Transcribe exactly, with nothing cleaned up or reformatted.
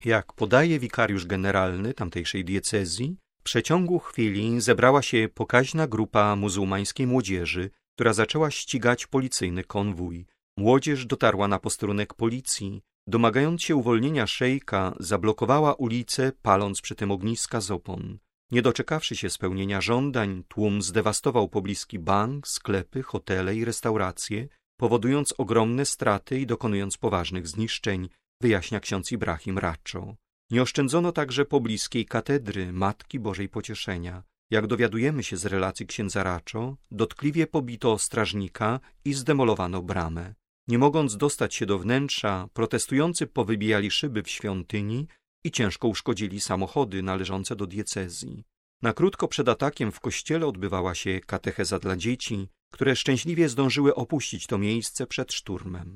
Jak podaje wikariusz generalny tamtejszej diecezji, w przeciągu chwili zebrała się pokaźna grupa muzułmańskiej młodzieży, która zaczęła ścigać policyjny konwój. Młodzież dotarła na posterunek policji, domagając się uwolnienia szejka, zablokowała ulicę, paląc przy tym ogniska z opon. Nie doczekawszy się spełnienia żądań, tłum zdewastował pobliski bank, sklepy, hotele i restauracje, powodując ogromne straty i dokonując poważnych zniszczeń, wyjaśnia ksiądz Ibrahim Raczo. Nie oszczędzono także pobliskiej katedry Matki Bożej Pocieszenia. Jak dowiadujemy się z relacji księdza Raczo, dotkliwie pobito strażnika i zdemolowano bramę. Nie mogąc dostać się do wnętrza, protestujący powybijali szyby w świątyni i ciężko uszkodzili samochody należące do diecezji. Na krótko przed atakiem w kościele odbywała się katecheza dla dzieci, które szczęśliwie zdążyły opuścić to miejsce przed szturmem.